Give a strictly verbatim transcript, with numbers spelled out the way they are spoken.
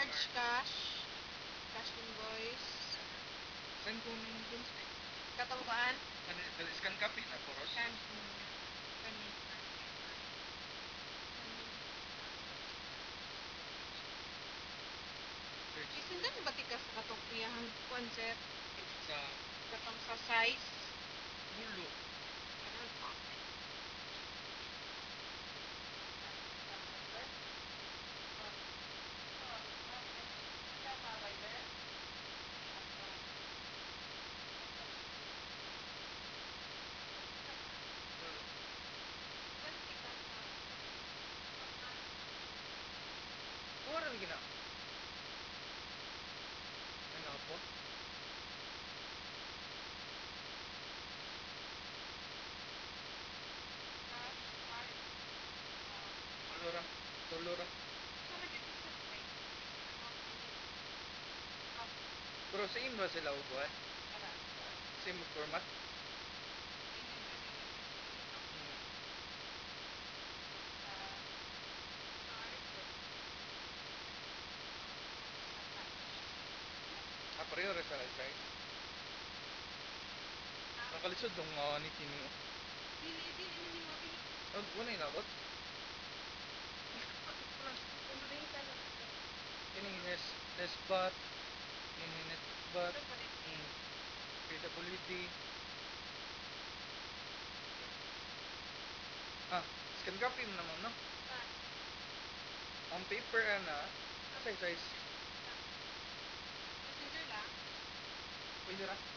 Charge cash. Cash invoice. Send ko ng dun sa Katawaan. ano, scan copy na poros. Scan. Hmm. Kani. Isindan ba tika sa katong iyahang kuan sir? Sa Katong sa size. mulo. Mura lagi na. Ano po? Tulura. Tulura. Pero same ba sila upuan? Same format? Hmm. Ah, pareho rin sa size. Nakalisod nung uh, ni Kini. Dili, dili, dili, dili. Oh, wala yung nabot? Kini nes, nesbat. Kini netbat. Hmm. P W D. Ah, scan copy mo naman, no? Ang paper, ana, size size. Messenger lang. Pwede ra?